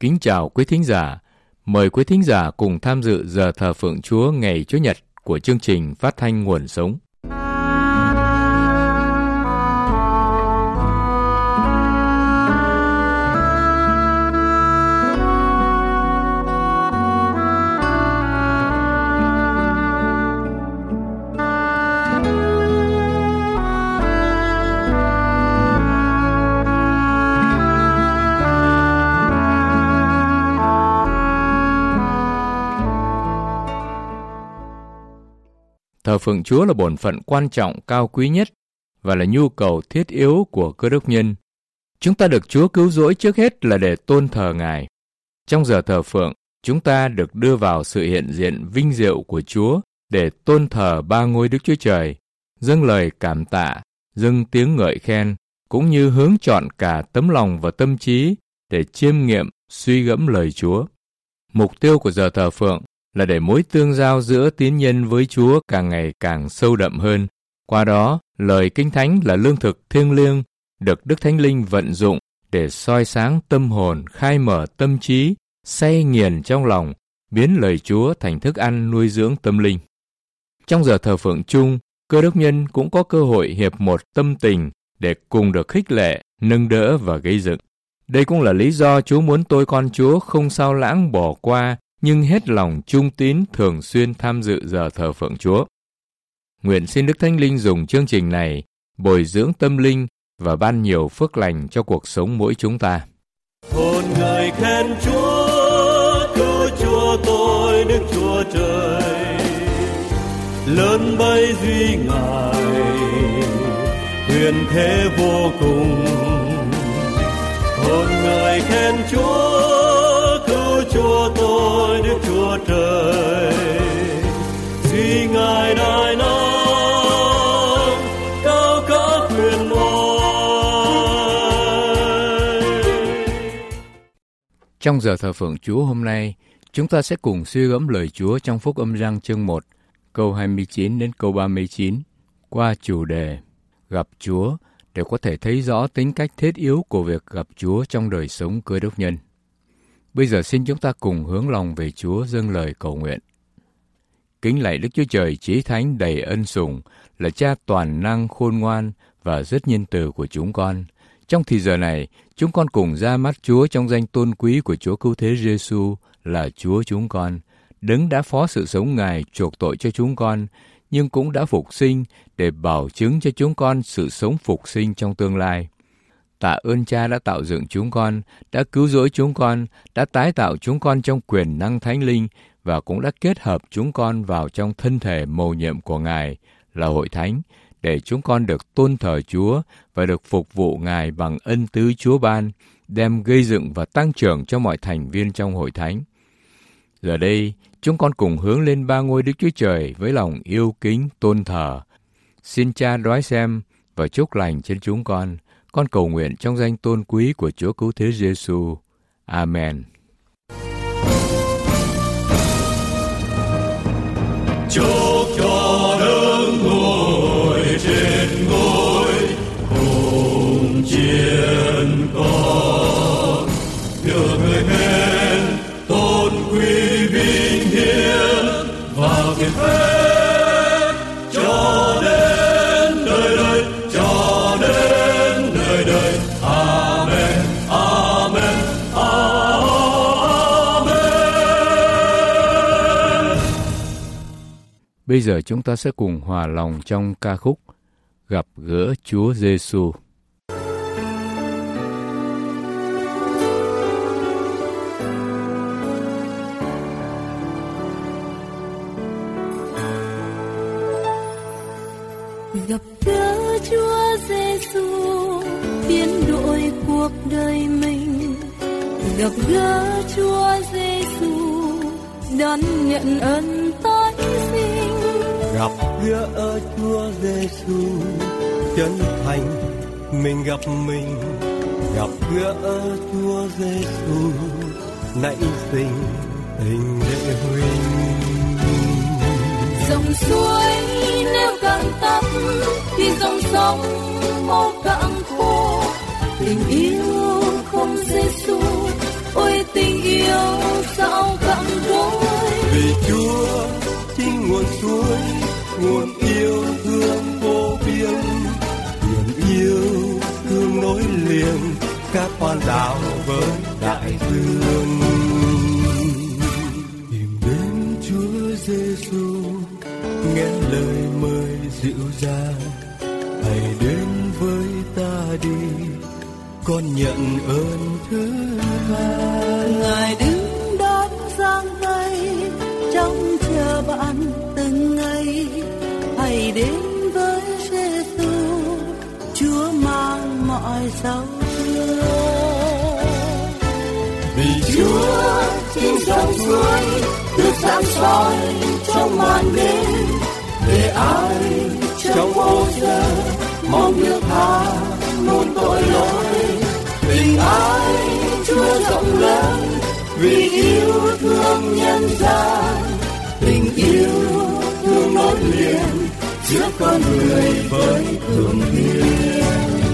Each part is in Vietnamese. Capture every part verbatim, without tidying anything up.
Kính chào quý thính giả. Mời quý thính giả cùng tham dự giờ thờ phượng Chúa ngày Chủ nhật của chương trình phát thanh Nguồn Sống. Thờ phượng Chúa là bổn phận quan trọng cao quý nhất và là nhu cầu thiết yếu của Cơ Đốc nhân. Chúng ta được Chúa cứu rỗi trước hết là để tôn thờ Ngài. Trong giờ thờ phượng, chúng ta được đưa vào sự hiện diện vinh diệu của Chúa để tôn thờ ba ngôi Đức Chúa Trời, dâng lời cảm tạ, dâng tiếng ngợi khen, cũng như hướng chọn cả tấm lòng và tâm trí để chiêm nghiệm, suy gẫm lời Chúa. Mục tiêu của giờ thờ phượng là để mối tương giao giữa tín nhân với Chúa càng ngày càng sâu đậm hơn. Qua đó, lời Kinh Thánh là lương thực thiêng liêng, được Đức Thánh Linh vận dụng để soi sáng tâm hồn, khai mở tâm trí, say nghiền trong lòng, biến lời Chúa thành thức ăn nuôi dưỡng tâm linh. Trong giờ thờ phượng chung, Cơ Đốc nhân cũng có cơ hội hiệp một tâm tình để cùng được khích lệ, nâng đỡ và gây dựng. Đây cũng là lý do Chúa muốn tôi con Chúa không sao lãng bỏ qua, nhưng hết lòng trung tín thường xuyên tham dự giờ thờ phượng Chúa. Nguyện xin Đức Thánh Linh dùng chương trình này bồi dưỡng tâm linh và ban nhiều phước lành cho cuộc sống mỗi chúng ta. Hồn người khen Chúa, cứu Chúa tôi Đức Chúa Trời, lớn bấy duy Ngài, huyền thế vô cùng. Hồn người khen Chúa, cứu Chúa tôi Đức Chúa Trời, duy Ngài đại năng cao cả quyền oai. Trong giờ thờ phượng Chúa hôm nay, chúng ta sẽ cùng suy gẫm lời Chúa trong Phúc Âm Giăng chương một, câu hai mươi chín đến câu ba mươi chín, qua chủ đề gặp Chúa để có thể thấy rõ tính cách thiết yếu của việc gặp Chúa trong đời sống Cơ Đốc nhân. Bây giờ xin chúng ta cùng hướng lòng về Chúa dâng lời cầu nguyện. Kính lạy Đức Chúa Trời Chí Thánh đầy ân sủng, là Cha toàn năng khôn ngoan và rất nhân từ của chúng con. Trong thì giờ này, chúng con cùng ra mắt Chúa trong danh tôn quý của Chúa Cứu Thế Giêsu là Chúa chúng con, Đấng đã phó sự sống Ngài chuộc tội cho chúng con, nhưng cũng đã phục sinh để bảo chứng cho chúng con sự sống phục sinh trong tương lai. Tạ ơn Cha đã tạo dựng chúng con, đã cứu rỗi chúng con, đã tái tạo chúng con trong quyền năng Thánh Linh và cũng đã kết hợp chúng con vào trong thân thể mầu nhiệm của Ngài là Hội Thánh, để chúng con được tôn thờ Chúa và được phục vụ Ngài bằng ân tứ Chúa ban, đem gây dựng và tăng trưởng cho mọi thành viên trong Hội Thánh. Giờ đây, chúng con cùng hướng lên ba ngôi Đức Chúa Trời với lòng yêu kính tôn thờ. Xin Cha đoái xem và chúc lành trên chúng con. Con cầu nguyện trong danh tôn quý của Chúa Cứu Thế Giêsu. Amen. Chúc cho Đấng ngồi trên ngôi cùng chiến con, được người khen tôn quý vinh hiển và kiệt phép cho đến đời đời, cho đến đời đời. Amen, amen, amen. Bây giờ chúng ta sẽ cùng hòa lòng trong ca khúc Gặp gỡ Chúa Giêsu. Gặp gỡ Chúa Giêsu biến đổi cuộc đời mình. Gặp gỡ Chúa Giêsu đón nhận ơn tái sinh. Gặp gỡ Chúa Giêsu chân thành mình gặp mình. Gặp gỡ Chúa Giêsu nảy sinh tình lệ huynh. Dòng suối nếu cạn tắt thì dòng sông mau cạn khô. Tình yêu không Giêsu, ôi tình suối, nguồn yêu thương vô biên, biển yêu thương nối liền các con đảo với đại dương. Tìm đến Chúa Giêsu, nghe lời mời dịu dàng, hãy đến với ta đi, con nhận ơn thứ tha. Ngài đứng đón giang tay trong chờ bạn từng ngày, hãy đến với Giêsu, Chúa mang mọi đau thương. Vì Chúa trên dòng suối được sáng soi trong màn đêm, để ai trong ô giờ mong được tha muôn tội lỗi. Tình ái Chúa rộng lớn vì yêu thương nhân gian, tình yêu thương nối liền giữa con người với thượng thiên.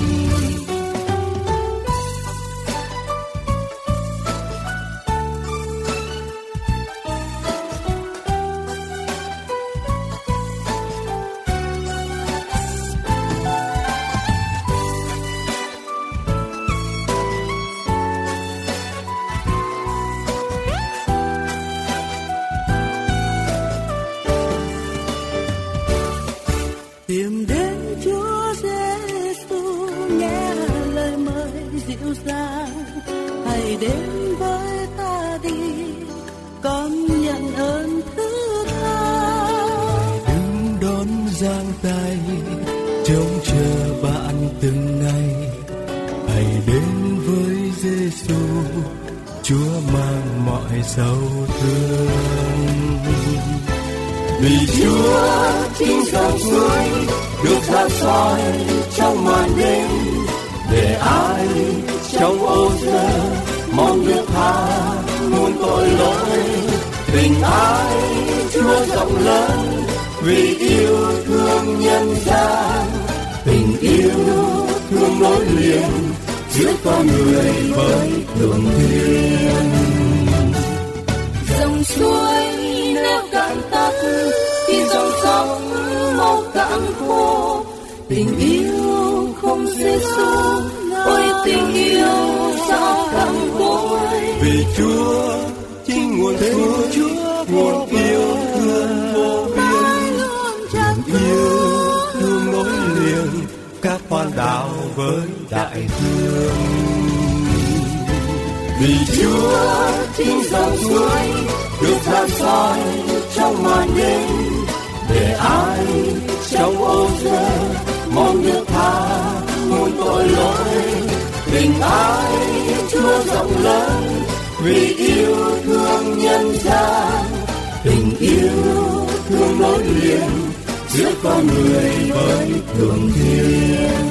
Tìm đến Chúa Giêsu, nghe lời mời dịu dàng, hãy đến với ta đi, con nhận ơn thứ tha. Đứng đón giang tay trông chờ bạn từng ngày, hãy đến với Giêsu, Chúa mang mọi sầu thương. Vì Chúa chính dòng suối được sáng soi trong màn đêm, để ai trong ô giờ mong được tha muôn tội lỗi. Tình ái Chúa rộng lớn vì yêu thương nhân gian, tình yêu thương nối liền giữa con người với thượng thiên. Dòng suối nếu cạn tắt thì dòng sông mau cạn khô, tình yêu không Giêsu, ôi tình yêu sao cạn côi. Vì Chúa chính nguồn suối, nguồn yêu thương vô biên, yêu thương nối liền các con đảo với đại dương. Vì Chúa chính dòng suối được sáng soi trong màn đêm, để ai trong ô giờ mong được tha muôn tội lỗi. Tình ái Chúa rộng lớn vì yêu thương nhân gian, tình yêu thương nối liền giữa con người với thượng thiên.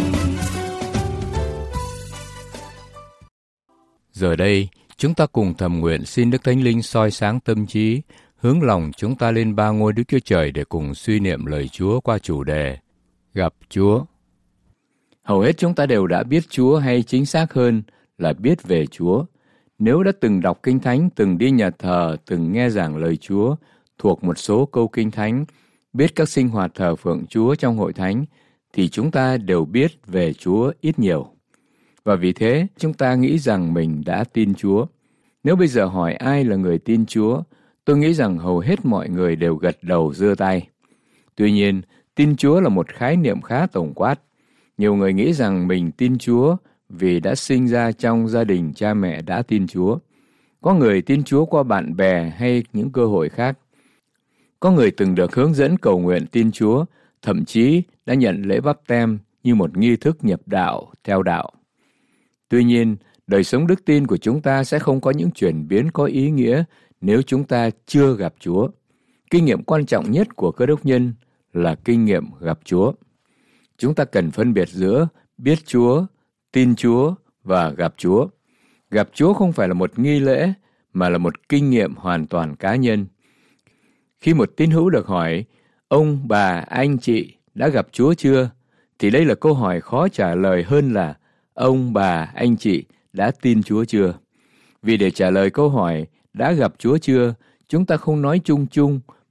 Giờ đây, chúng ta cùng thầm nguyện xin Đức Thánh Linh soi sáng tâm trí, hướng lòng chúng ta lên ba ngôi Đức Chúa Trời để cùng suy niệm lời Chúa qua chủ đề Gặp Chúa. Hầu hết chúng ta đều đã biết Chúa, hay chính xác hơn là biết về Chúa. Nếu đã từng đọc Kinh Thánh, từng đi nhà thờ, từng nghe giảng lời Chúa, thuộc một số câu Kinh Thánh, biết các sinh hoạt thờ phượng Chúa trong hội thánh, thì chúng ta đều biết về Chúa ít nhiều. Và vì thế, chúng ta nghĩ rằng mình đã tin Chúa. Nếu bây giờ hỏi ai là người tin Chúa, tôi nghĩ rằng hầu hết mọi người đều gật đầu giơ tay. Tuy nhiên, tin Chúa là một khái niệm khá tổng quát. Nhiều người nghĩ rằng mình tin Chúa vì đã sinh ra trong gia đình cha mẹ đã tin Chúa. Có người tin Chúa qua bạn bè hay những cơ hội khác. Có người từng được hướng dẫn cầu nguyện tin Chúa, thậm chí đã nhận lễ báp têm như một nghi thức nhập đạo, theo đạo. Tuy nhiên, đời sống đức tin của chúng ta sẽ không có những chuyển biến có ý nghĩa nếu chúng ta chưa gặp Chúa. Kinh nghiệm quan trọng nhất của Cơ Đốc nhân là kinh nghiệm gặp Chúa. Chúng ta cần phân biệt giữa biết Chúa, tin Chúa và gặp Chúa. Gặp Chúa không phải là một nghi lễ, mà là một kinh nghiệm hoàn toàn cá nhân. Khi một tín hữu được hỏi, ông, bà, anh, chị đã gặp Chúa chưa? Thì đây là câu hỏi khó trả lời hơn là ông, bà, anh, chị đã tin Chúa chưa? Vì để trả lời câu hỏi đã gặp Chúa chưa, chúng ta không nói chung chung,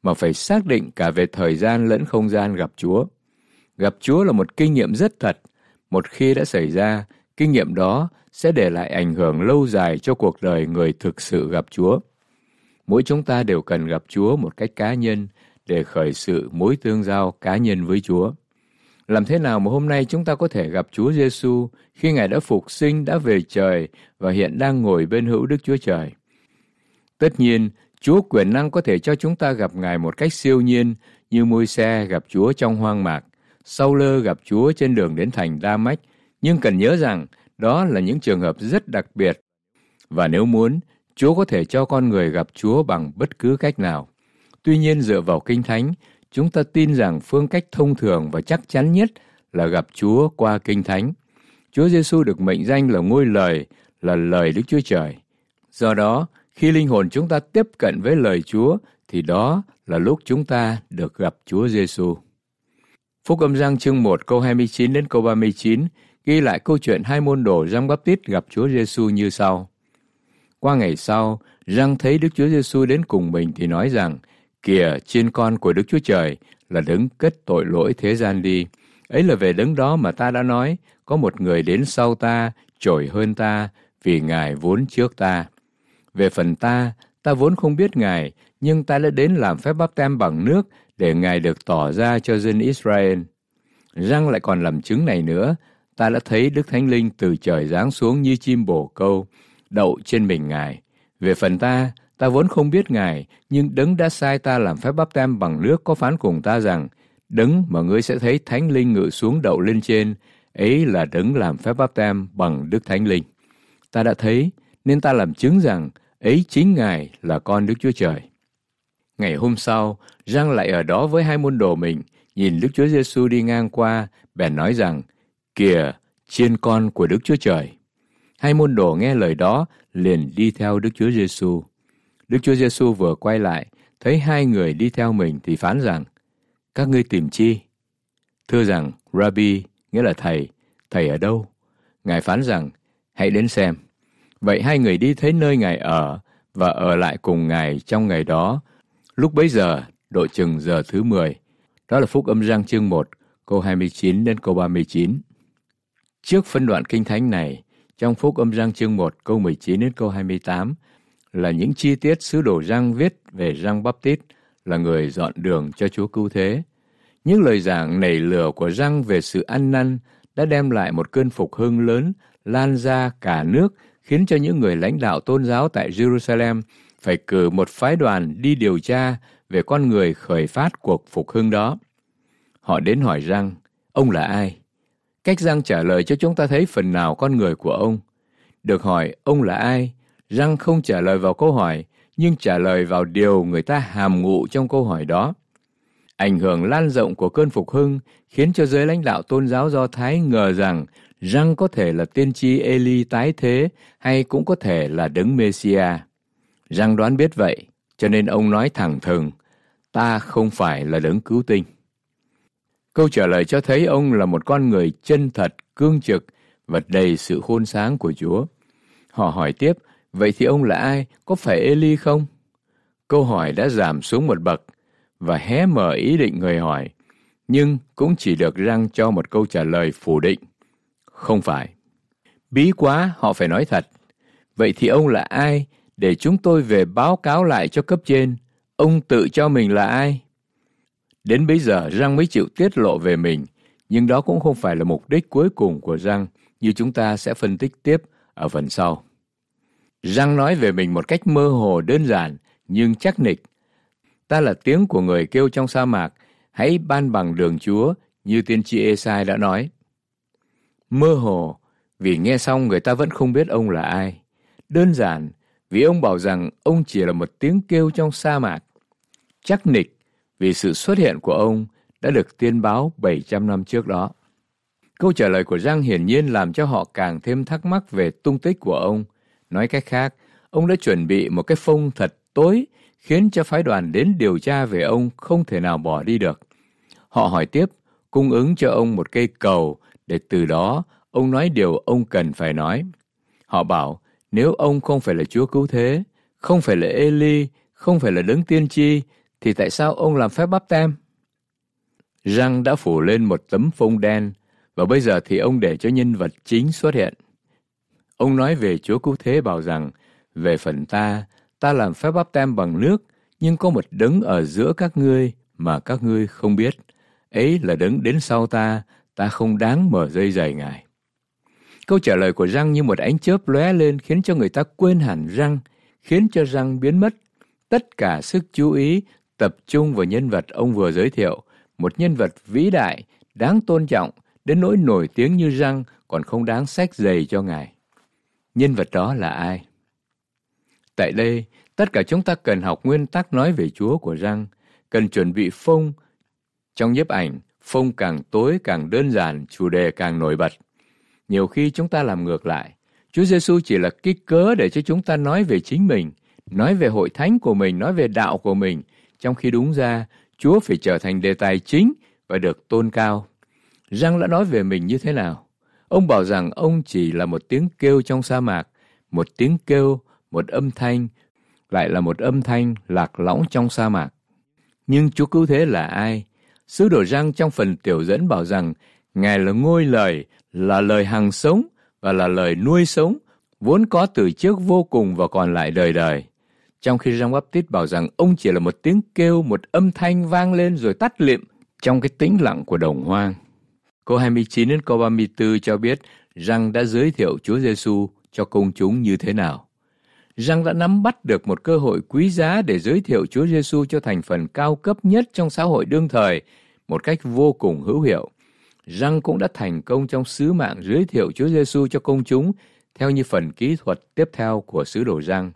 mà phải xác định cả về thời gian lẫn không gian gặp Chúa. Gặp Chúa là một kinh nghiệm rất thật. Một khi đã xảy ra, kinh nghiệm đó sẽ để lại ảnh hưởng lâu dài cho cuộc đời người thực sự gặp Chúa. Mỗi chúng ta đều cần gặp Chúa một cách cá nhân để khởi sự mối tương giao cá nhân với Chúa. Làm thế nào mà hôm nay chúng ta có thể gặp Chúa Giêsu khi Ngài đã phục sinh, đã về trời và hiện đang ngồi bên hữu Đức Chúa Trời? Tất nhiên, Chúa quyền năng có thể cho chúng ta gặp Ngài một cách siêu nhiên, như Môi-se gặp Chúa trong hoang mạc, Sau-lơ gặp Chúa trên đường đến thành Đa-mách, nhưng cần nhớ rằng đó là những trường hợp rất đặc biệt. Và nếu muốn, Chúa có thể cho con người gặp Chúa bằng bất cứ cách nào. Tuy nhiên, dựa vào Kinh Thánh, chúng ta tin rằng phương cách thông thường và chắc chắn nhất là gặp Chúa qua Kinh Thánh. Chúa Giêsu được mệnh danh là ngôi lời, là lời Đức Chúa Trời. Do đó, khi linh hồn chúng ta tiếp cận với lời Chúa, thì đó là lúc chúng ta được gặp Chúa Giêsu. Phúc Âm Giăng chương một câu hai mươi chín đến câu ba mươi chín ghi lại câu chuyện hai môn đồ Giăng Báp-tít gặp Chúa Giêsu như sau. Qua ngày sau, Giăng thấy Đức Chúa Giêsu đến cùng mình thì nói rằng: Kìa, Chiên Con của Đức Chúa Trời là đấng cất tội lỗi thế gian đi. Ấy là về đấng đó mà ta đã nói, có một người đến sau ta, trội hơn ta, vì Ngài vốn trước ta. Về phần ta, ta vốn không biết Ngài, nhưng ta đã đến làm phép báp têm bằng nước để Ngài được tỏ ra cho dân Israel. Giăng lại còn làm chứng này nữa, ta đã thấy Đức Thánh Linh từ trời giáng xuống như chim bồ câu, đậu trên mình Ngài. Về phần ta, ta vốn không biết Ngài, nhưng đấng đã sai ta làm phép báp têm bằng nước có phán cùng ta rằng: Đấng mà ngươi sẽ thấy Thánh Linh ngự xuống đậu lên trên, ấy là đấng làm phép báp têm bằng Đức Thánh Linh. Ta đã thấy, nên ta làm chứng rằng ấy chính Ngài là con Đức Chúa Trời. Ngày hôm sau, Giăng lại ở đó với hai môn đồ mình, nhìn Đức Chúa Giêsu đi ngang qua, bèn nói rằng: Kìa, Chiên Con của Đức Chúa Trời. Hai môn đồ nghe lời đó, liền đi theo Đức Chúa Giêsu. Đức Chúa Giêsu vừa quay lại, thấy hai người đi theo mình thì phán rằng: Các ngươi tìm chi? Thưa rằng: Rabbi, nghĩa là thầy, thầy ở đâu? Ngài phán rằng: Hãy đến xem. Vậy hai người đi thấy nơi Ngài ở, và ở lại cùng Ngài trong ngày đó. Lúc bấy giờ, độ chừng giờ thứ mười. Đó là Phúc Âm Giăng chương một, câu hai mươi chín đến câu ba mươi chín. Trước phân đoạn Kinh Thánh này, trong Phúc Âm Giăng chương một, câu mười chín đến câu hai mươi tám, là những chi tiết sứ đồ Giăng viết về Giăng Báp-tít, là người dọn đường cho Chúa cứu thế. Những lời giảng nảy lửa của Giăng về sự ăn năn đã đem lại một cơn phục hưng lớn, lan ra cả nước, khiến cho những người lãnh đạo tôn giáo tại Jerusalem phải cử một phái đoàn đi điều tra về con người khởi phát cuộc phục hưng đó. Họ đến hỏi Giăng: Ông là ai? Cách Giăng trả lời cho chúng ta thấy phần nào con người của ông. Được hỏi ông là ai, Giăng không trả lời vào câu hỏi, nhưng trả lời vào điều người ta hàm ngụ trong câu hỏi đó. Ảnh hưởng lan rộng của cơn phục hưng khiến cho giới lãnh đạo tôn giáo Do Thái ngờ rằng Giăng có thể là tiên tri Eli tái thế, hay cũng có thể là đấng Mê-si-a. Giăng đoán biết vậy, cho nên ông nói thẳng thừng: Ta không phải là đấng cứu tinh. Câu trả lời cho thấy ông là một con người chân thật, cương trực và đầy sự khôn sáng của Chúa. Họ hỏi tiếp: Vậy thì ông là ai? Có phải Eli không? Câu hỏi đã giảm xuống một bậc và hé mở ý định người hỏi, nhưng cũng chỉ được Giăng cho một câu trả lời phủ định: Không phải. Bí quá, họ phải nói thật. Vậy thì ông là ai để chúng tôi về báo cáo lại cho cấp trên? Ông tự cho mình là ai? Đến bây giờ Giăng mới chịu tiết lộ về mình, nhưng đó cũng không phải là mục đích cuối cùng của Giăng, như chúng ta sẽ phân tích tiếp ở phần sau. Giăng nói về mình một cách mơ hồ đơn giản nhưng chắc nịch. Ta là tiếng của người kêu trong sa mạc, hãy ban bằng đường Chúa, như tiên tri Ê-sai đã nói. Mơ hồ vì nghe xong người ta vẫn không biết ông là ai. Đơn giản vì ông bảo rằng ông chỉ là một tiếng kêu trong sa mạc. Chắc nịch vì sự xuất hiện của ông đã được tiên báo bảy trăm năm trước đó. Câu trả lời của Giăng hiển nhiên làm cho họ càng thêm thắc mắc về tung tích của ông. Nói cách khác, ông đã chuẩn bị một cái phông thật tối, khiến cho phái đoàn đến điều tra về ông không thể nào bỏ đi được. Họ hỏi tiếp, cung ứng cho ông một cây cầu để từ đó ông nói điều ông cần phải nói. Họ bảo, nếu ông không phải là Chúa cứu thế, không phải là Eli, không phải là đấng tiên tri, thì tại sao ông làm phép báp têm? Răng đã phủ lên một tấm phông đen, và bây giờ thì ông để cho nhân vật chính xuất hiện. Ông nói về Chúa Cứu Thế bảo rằng, về phần ta, ta làm phép báp têm bằng nước, nhưng có một đấng ở giữa các ngươi mà các ngươi không biết. Ấy là đấng đến sau ta, ta không đáng mở dây giày Ngài. Câu trả lời của Răng như một ánh chớp lóe lên khiến cho người ta quên hẳn Răng, khiến cho Răng biến mất. Tất cả sức chú ý tập trung vào nhân vật ông vừa giới thiệu, một nhân vật vĩ đại, đáng tôn trọng, đến nỗi nổi tiếng như Răng còn không đáng xách giày cho Ngài. Nhân vật đó là ai? Tại đây, tất cả chúng ta cần học nguyên tắc nói về Chúa của Răng, cần chuẩn bị phông. Trong nhiếp ảnh, phông càng tối càng đơn giản, chủ đề càng nổi bật. Nhiều khi chúng ta làm ngược lại. Chúa Giêsu chỉ là cái cớ để cho chúng ta nói về chính mình, nói về hội thánh của mình, nói về đạo của mình, trong khi đúng ra, Chúa phải trở thành đề tài chính và được tôn cao. Răng đã nói về mình như thế nào? Ông bảo rằng ông chỉ là một tiếng kêu trong sa mạc, một tiếng kêu, một âm thanh, lại là một âm thanh lạc lõng trong sa mạc. Nhưng Chúa Cứu Thế là ai? Sứ đồ Răng trong phần tiểu dẫn bảo rằng Ngài là ngôi lời, là lời hằng sống và là lời nuôi sống, vốn có từ trước vô cùng và còn lại đời đời. Trong khi Răng Báp-tít bảo rằng ông chỉ là một tiếng kêu, một âm thanh vang lên rồi tắt lịm trong cái tĩnh lặng của đồng hoang. Câu hai mươi chín đến câu ba mươi tư cho biết Răng đã giới thiệu Chúa Giêsu cho công chúng như thế nào. Răng đã nắm bắt được một cơ hội quý giá để giới thiệu Chúa Giêsu cho thành phần cao cấp nhất trong xã hội đương thời một cách vô cùng hữu hiệu. Răng cũng đã thành công trong sứ mạng giới thiệu Chúa Giêsu cho công chúng theo như phần kỹ thuật tiếp theo của sứ đồ Răng.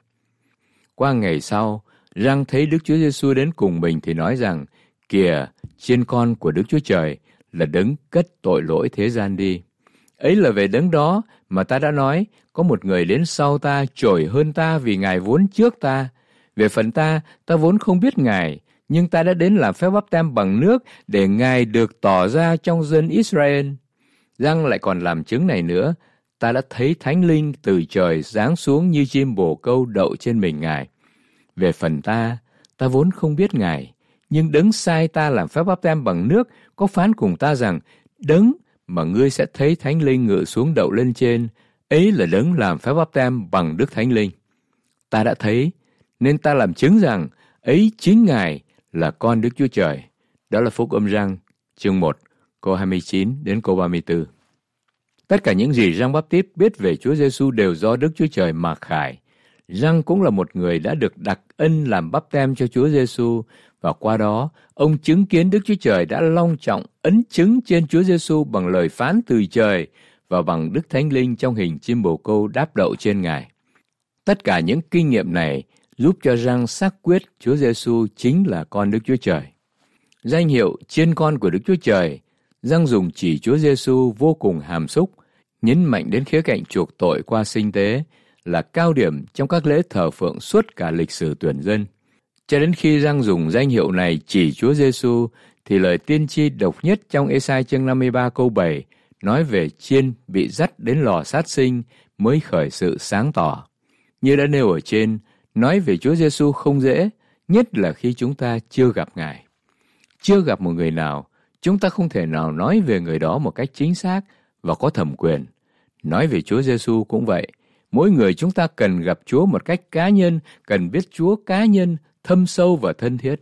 Qua ngày sau, Răng thấy Đức Chúa Giêsu đến cùng mình thì nói rằng, kìa, chiên con của Đức Chúa Trời là đấng cất tội lỗi thế gian đi. Ấy là về đấng đó mà ta đã nói, có một người đến sau ta trội hơn ta vì Ngài vốn trước ta. Về phần ta, ta vốn không biết Ngài, nhưng ta đã đến làm phép báp têm bằng nước để Ngài được tỏ ra trong dân Israel. Răng lại còn làm chứng này nữa, ta đã thấy Thánh Linh từ trời giáng xuống như chim bồ câu đậu trên mình Ngài. Về phần ta, ta vốn không biết Ngài, nhưng đấng sai ta làm phép báp têm bằng nước có phán cùng ta rằng, đấng mà ngươi sẽ thấy Thánh Linh ngự xuống đậu lên trên, ấy là đấng làm phép báp têm bằng Đức Thánh Linh. Ta đã thấy, nên ta làm chứng rằng, ấy chính Ngài là con Đức Chúa Trời. Đó là Phúc Âm Răng, chương một, câu hai mươi chín đến câu ba mươi tư. Tất cả những gì Răng Báp-tít biết về Chúa Giêsu đều do Đức Chúa Trời mặc khải. Răng cũng là một người đã được đặc ân làm báp têm cho Chúa Giêsu, và qua đó, ông chứng kiến Đức Chúa Trời đã long trọng ấn chứng trên Chúa Giêsu bằng lời phán từ trời và bằng Đức Thánh Linh trong hình chim bồ câu đáp đậu trên Ngài. Tất cả những kinh nghiệm này giúp cho Răng xác quyết Chúa Giêsu chính là con Đức Chúa Trời. Danh hiệu chiên con của Đức Chúa Trời, Răng dùng chỉ Chúa Giêsu vô cùng hàm xúc, nhấn mạnh đến khía cạnh chuộc tội qua sinh tế, là cao điểm trong các lễ thờ phượng suốt cả lịch sử tuyển dân. Cho đến khi Răng dùng danh hiệu này chỉ Chúa Giêsu, thì lời tiên tri độc nhất trong Ê-sai chương năm mươi ba câu bảy nói về chiên bị dắt đến lò sát sinh mới khởi sự sáng tỏ. Như đã nêu ở trên, nói về Chúa Giêsu không dễ, nhất là khi chúng ta chưa gặp Ngài. Chưa gặp một người nào, chúng ta không thể nào nói về người đó một cách chính xác và có thẩm quyền. Nói về Chúa Giêsu cũng vậy. Mỗi người chúng ta cần gặp Chúa một cách cá nhân, cần biết Chúa cá nhân, thâm sâu và thân thiết.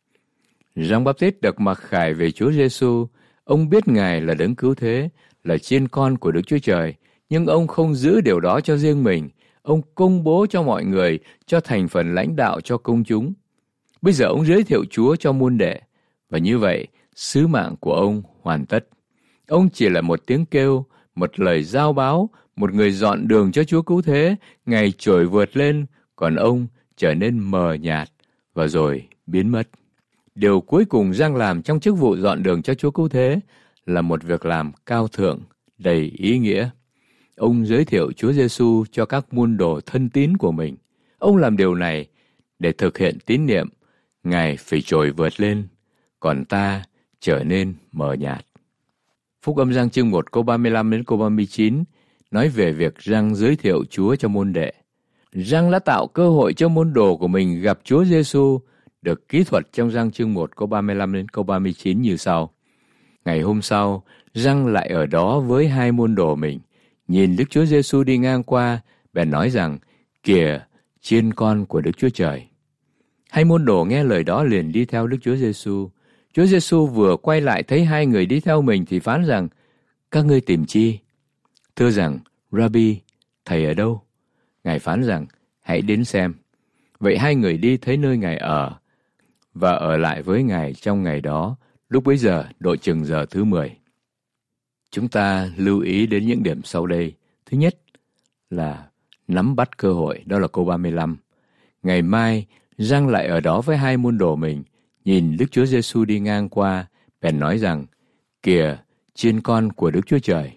Răng Báp-tít được mặc khải về Chúa Giêsu. Ông biết Ngài là đấng cứu thế, là chiên con của Đức Chúa Trời, nhưng ông không giữ điều đó cho riêng mình. Ông công bố cho mọi người, cho thành phần lãnh đạo cho công chúng. Bây giờ ông giới thiệu Chúa cho môn đệ, và như vậy, sứ mạng của ông hoàn tất. Ông chỉ là một tiếng kêu, một lời giao báo, một người dọn đường cho Chúa Cứu Thế, Ngài trồi vượt lên, còn ông trở nên mờ nhạt và rồi biến mất. Điều cuối cùng Răng làm trong chức vụ dọn đường cho Chúa Cứu Thế là một việc làm cao thượng, đầy ý nghĩa. Ông giới thiệu Chúa Giêsu cho các môn đồ thân tín của mình. Ông làm điều này để thực hiện tín niệm, Ngài phải trồi vượt lên, còn ta trở nên mờ nhạt. Phúc Âm Răng chương một câu ba mươi lăm đến câu ba mươi chín nói về việc Răng giới thiệu Chúa cho môn đệ. Răng đã tạo cơ hội cho môn đồ của mình gặp Chúa Giêsu, được kỹ thuật trong Răng chương một câu ba mươi lăm đến câu ba mươi chín như sau. Ngày hôm sau, Răng lại ở đó với hai môn đồ mình, nhìn Đức Chúa Giêsu đi ngang qua, bèn nói rằng: Kìa, chiên con của Đức Chúa Trời. Hai môn đồ nghe lời đó liền đi theo Đức Chúa Giêsu. Chúa Giêsu vừa quay lại thấy hai người đi theo mình thì phán rằng: Các ngươi tìm chi? Thưa rằng: Rabbi, thầy ở đâu? Ngài phán rằng: Hãy đến xem. Vậy hai người đi thấy nơi Ngài ở và ở lại với Ngài trong ngày đó. Lúc bấy giờ độ chừng giờ thứ mười. Chúng ta lưu ý đến những điểm sau đây. Thứ nhất là nắm bắt cơ hội, đó là câu ba mươi lăm. Ngày mai, Răng lại ở đó với hai môn đồ mình, nhìn Đức Chúa Giêsu đi ngang qua, bèn nói rằng: Kìa, chiên con của Đức Chúa Trời.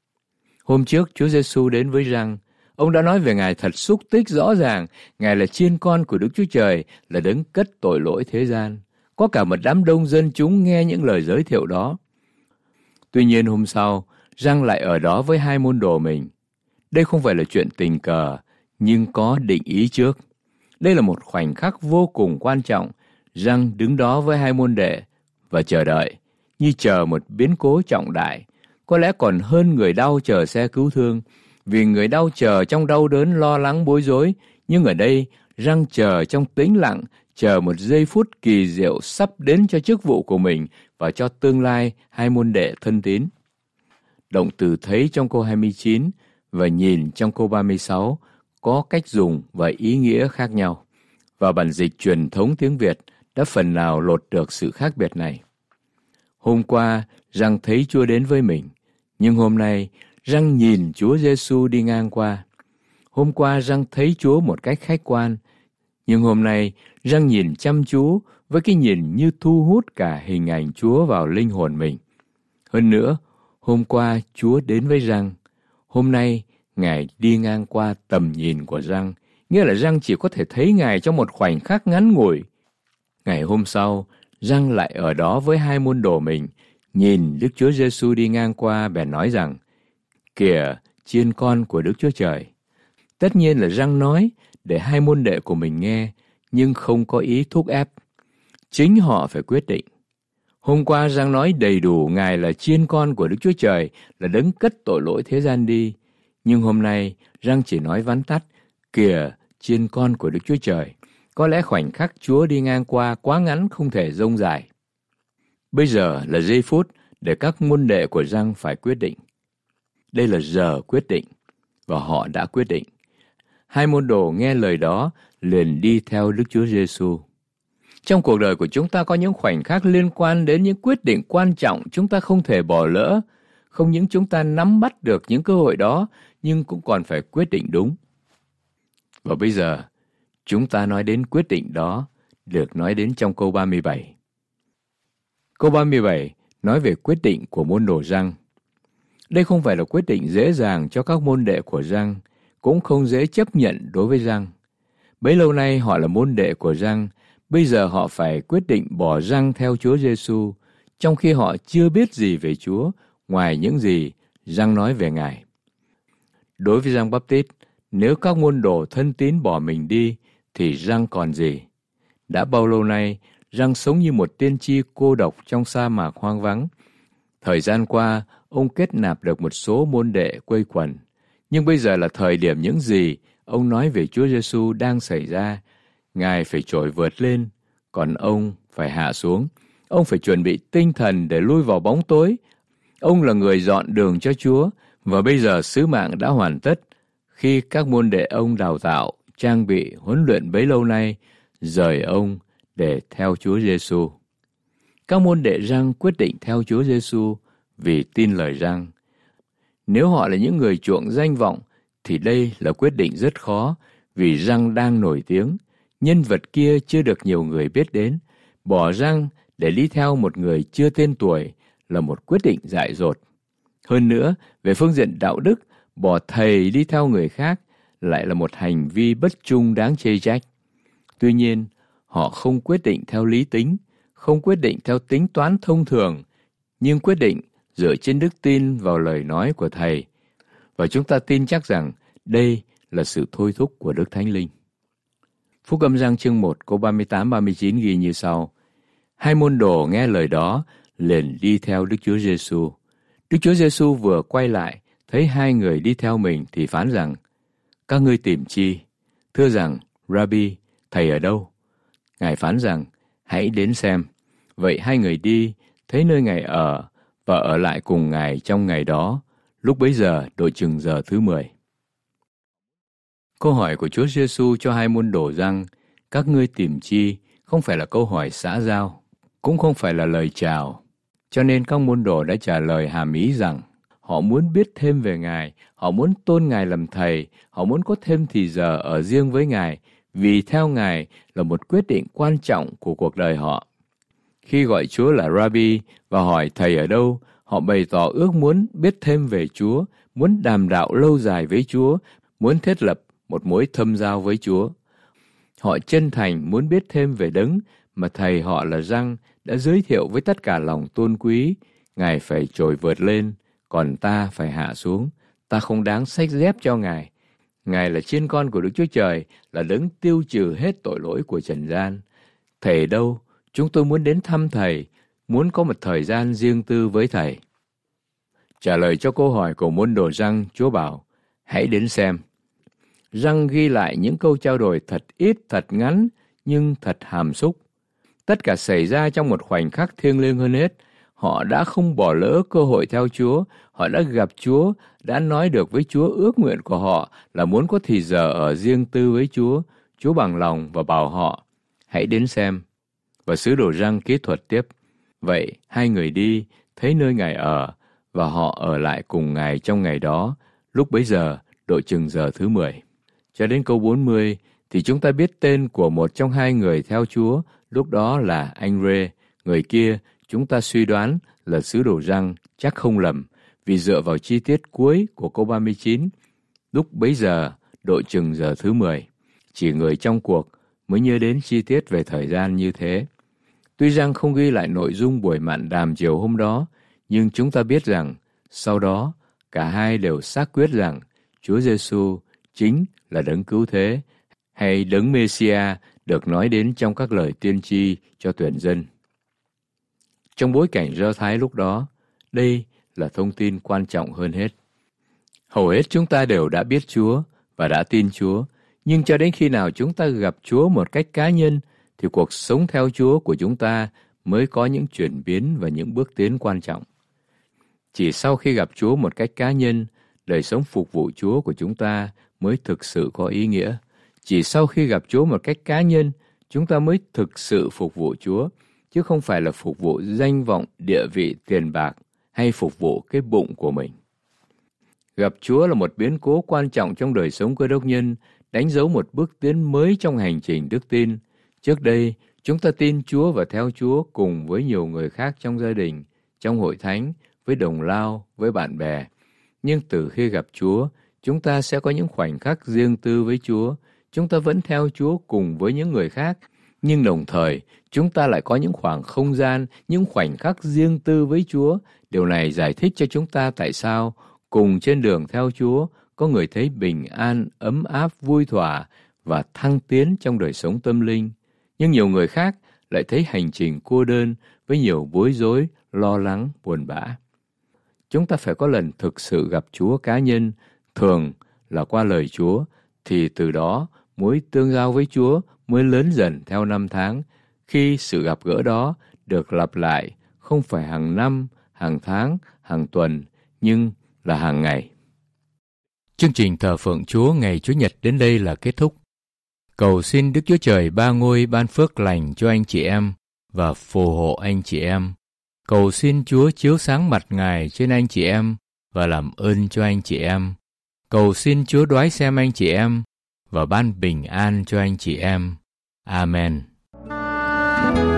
Hôm trước, Chúa Giêsu đến với Răng. Ông đã nói về Ngài thật xúc tích rõ ràng. Ngài là chiên con của Đức Chúa Trời, là đấng cất tội lỗi thế gian. Có cả một đám đông dân chúng nghe những lời giới thiệu đó. Tuy nhiên hôm sau, Răng lại ở đó với hai môn đồ mình. Đây không phải là chuyện tình cờ, nhưng có định ý trước. Đây là một khoảnh khắc vô cùng quan trọng. Răng đứng đó với hai môn đệ và chờ đợi, như chờ một biến cố trọng đại. Có lẽ còn hơn người đau chờ xe cứu thương, vì người đau chờ trong đau đớn, lo lắng, bối rối. Nhưng ở đây, Răng chờ trong tĩnh lặng, chờ một giây phút kỳ diệu sắp đến cho chức vụ của mình và cho tương lai hai môn đệ thân tín. Động từ thấy trong câu hai mươi chín và nhìn trong câu ba mươi sáu có cách dùng và ý nghĩa khác nhau. Và bản dịch truyền thống tiếng Việt đã phần nào lột được sự khác biệt này. Hôm qua, Răng thấy Chúa đến với mình, nhưng hôm nay, Răng nhìn Chúa Giêsu đi ngang qua. Hôm qua, Răng thấy Chúa một cách khách quan, nhưng hôm nay, Răng nhìn chăm chú với cái nhìn như thu hút cả hình ảnh Chúa vào linh hồn mình. Hơn nữa, hôm qua Chúa đến với Răng, hôm nay Ngài đi ngang qua tầm nhìn của Răng, nghĩa là Răng chỉ có thể thấy Ngài trong một khoảnh khắc ngắn ngủi. Ngày hôm sau, Răng lại ở đó với hai môn đồ mình, nhìn Đức Chúa Giêsu đi ngang qua, bèn nói rằng: Kìa, chiên con của Đức Chúa Trời. Tất nhiên là Răng nói để hai môn đệ của mình nghe, nhưng không có ý thúc ép. Chính họ phải quyết định. Hôm qua Răng nói đầy đủ Ngài là chiên con của Đức Chúa Trời, là đấng cất tội lỗi thế gian đi. Nhưng hôm nay Răng chỉ nói vắn tắt: Kìa, chiên con của Đức Chúa Trời. Có lẽ khoảnh khắc Chúa đi ngang qua quá ngắn, không thể dông dài. Bây giờ là giây phút để các môn đệ của Răng phải quyết định. Đây là giờ quyết định, và họ đã quyết định. Hai môn đồ nghe lời đó liền đi theo Đức Chúa Giêsu. Trong cuộc đời của chúng ta có những khoảnh khắc liên quan đến những quyết định quan trọng chúng ta không thể bỏ lỡ. Không những chúng ta nắm bắt được những cơ hội đó, nhưng cũng còn phải quyết định đúng. Và bây giờ, chúng ta nói đến quyết định đó, được nói đến trong câu ba mươi bảy. Câu ba mươi bảy nói về quyết định của môn đồ Răng. Đây không phải là quyết định dễ dàng cho các môn đệ của Răng, cũng không dễ chấp nhận đối với Răng. Bấy lâu nay họ là môn đệ của Răng, bây giờ họ phải quyết định bỏ Răng theo Chúa Giêsu, trong khi họ chưa biết gì về Chúa, ngoài những gì Răng nói về Ngài. Đối với Giăng Báp-tít, nếu các môn đồ thân tín bỏ mình đi, thì Răng còn gì? Đã bao lâu nay, Răng sống như một tiên tri cô độc trong sa mạc hoang vắng. Thời gian qua, ông kết nạp được một số môn đệ quây quần. Nhưng bây giờ là thời điểm những gì ông nói về Chúa Giêsu đang xảy ra. Ngài phải trỗi vượt lên, còn ông phải hạ xuống. Ông phải chuẩn bị tinh thần để lui vào bóng tối. Ông là người dọn đường cho Chúa, và bây giờ sứ mạng đã hoàn tất. Khi các môn đệ ông đào tạo, trang bị, huấn luyện bấy lâu nay, rời ông để theo Chúa Giêsu. Các môn đệ Răng quyết định theo Chúa Giêsu vì tin lời Răng. Nếu họ là những người chuộng danh vọng, thì đây là quyết định rất khó, vì Răng đang nổi tiếng. Nhân vật kia chưa được nhiều người biết đến. Bỏ Răng để đi theo một người chưa tên tuổi là một quyết định dại dột. Hơn nữa, về phương diện đạo đức, bỏ thầy đi theo người khác lại là một hành vi bất trung đáng chê trách. Tuy nhiên, họ không quyết định theo lý tính, không quyết định theo tính toán thông thường, nhưng quyết định dựa trên đức tin vào lời nói của thầy. Và chúng ta tin chắc rằng đây là sự thôi thúc của Đức Thánh Linh. Phúc Âm Giăng chương một câu ba mươi tám ba mươi chín ghi như sau: Hai môn đồ nghe lời đó liền đi theo Đức Chúa Giêsu. Đức Chúa Giêsu vừa quay lại thấy hai người đi theo mình thì phán rằng: Các ngươi tìm chi? Thưa rằng: Rabbi, thầy ở đâu? Ngài phán rằng: Hãy đến xem. Vậy hai người đi, thấy nơi Ngài ở và ở lại cùng Ngài trong ngày đó. Lúc bấy giờ độ chừng giờ thứ mười. Câu hỏi của Chúa Giêsu cho hai môn đồ rằng: Các ngươi tìm chi? Không phải là câu hỏi xã giao, cũng không phải là lời chào. Cho nên các môn đồ đã trả lời hàm ý rằng họ muốn biết thêm về Ngài, họ muốn tôn Ngài làm thầy, họ muốn có thêm thì giờ ở riêng với Ngài, vì theo Ngài là một quyết định quan trọng của cuộc đời họ. Khi gọi Chúa là Rabbi và hỏi thầy ở đâu, họ bày tỏ ước muốn biết thêm về Chúa, muốn đàm đạo lâu dài với Chúa, muốn thiết lập một mối thâm giao với Chúa. Họ chân thành muốn biết thêm về Đấng mà thầy họ là Giăng đã giới thiệu với tất cả lòng tôn quý. Ngài phải trồi vượt lên, còn ta phải hạ xuống. Ta không đáng xách dép cho Ngài. Ngài là chiên con của Đức Chúa Trời, là Đấng tiêu trừ hết tội lỗi của trần gian. Thầy đâu? Chúng tôi muốn đến thăm Thầy, muốn có một thời gian riêng tư với Thầy. Trả lời cho câu hỏi của môn đồ Giăng, Chúa bảo: Hãy đến xem. Giăng ghi lại những câu trao đổi thật ít, thật ngắn, nhưng thật hàm xúc. Tất cả xảy ra trong một khoảnh khắc thiêng liêng hơn hết. Họ đã không bỏ lỡ cơ hội theo Chúa, họ đã gặp Chúa, đã nói được với Chúa ước nguyện của họ là muốn có thì giờ ở riêng tư với Chúa. Chúa bằng lòng và bảo họ: Hãy đến xem. Và sứ đồ Giăng kỹ thuật tiếp: Vậy hai người đi, thấy nơi Ngài ở, và họ ở lại cùng Ngài trong ngày đó. Lúc bấy giờ, độ chừng giờ thứ mười. Cho đến câu bốn mươi, thì chúng ta biết tên của một trong hai người theo Chúa, lúc đó là anh Rê. Người kia, chúng ta suy đoán là sứ đồ Giăng, chắc không lầm, vì dựa vào chi tiết cuối của câu ba mươi chín. Lúc bấy giờ, độ chừng giờ thứ mười. Chỉ người trong cuộc mới nhớ đến chi tiết về thời gian như thế. Tuy Giăng không ghi lại nội dung buổi mạn đàm chiều hôm đó, nhưng chúng ta biết rằng, sau đó, cả hai đều xác quyết rằng Chúa Giêsu chính là Đấng Cứu Thế, hay Đấng Mê-si-a được nói đến trong các lời tiên tri cho tuyển dân. Trong bối cảnh Do Thái lúc đó, đây là thông tin quan trọng hơn hết. Hầu hết chúng ta đều đã biết Chúa và đã tin Chúa, nhưng cho đến khi nào chúng ta gặp Chúa một cách cá nhân, thì cuộc sống theo Chúa của chúng ta mới có những chuyển biến và những bước tiến quan trọng. Chỉ sau khi gặp Chúa một cách cá nhân, đời sống phục vụ Chúa của chúng ta mới thực sự có ý nghĩa. Chỉ sau khi gặp Chúa một cách cá nhân, chúng ta mới thực sự phục vụ Chúa, chứ không phải là phục vụ danh vọng, địa vị, tiền bạc hay phục vụ cái bụng của mình. Gặp Chúa là một biến cố quan trọng trong đời sống Cơ Đốc nhân, đánh dấu một bước tiến mới trong hành trình đức tin. Trước đây, chúng ta tin Chúa và theo Chúa cùng với nhiều người khác trong gia đình, trong hội thánh, với đồng lao, với bạn bè. Nhưng từ khi gặp Chúa, chúng ta sẽ có những khoảnh khắc riêng tư với Chúa. Chúng ta vẫn theo Chúa cùng với những người khác, nhưng đồng thời chúng ta lại có những khoảng không gian, những khoảnh khắc riêng tư với Chúa. Điều này giải thích cho chúng ta tại sao cùng trên đường theo Chúa có người thấy bình an, ấm áp, vui thỏa và thăng tiến trong đời sống tâm linh. Nhưng nhiều người khác lại thấy hành trình cô đơn với nhiều bối rối, lo lắng, buồn bã. Chúng ta phải có lần thực sự gặp Chúa cá nhân, thường là qua lời Chúa, thì từ đó mối tương giao với Chúa mới lớn dần theo năm tháng, khi sự gặp gỡ đó được lặp lại không phải hàng năm, hàng tháng, hàng tuần, nhưng là hàng ngày. Chương trình thờ phượng Chúa ngày Chủ nhật đến đây là kết thúc. Cầu xin Đức Chúa Trời ba ngôi ban phước lành cho anh chị em và phù hộ anh chị em. Cầu xin Chúa chiếu sáng mặt Ngài trên anh chị em và làm ơn cho anh chị em. Cầu xin Chúa đoái xem anh chị em và ban bình an cho anh chị em. Amen.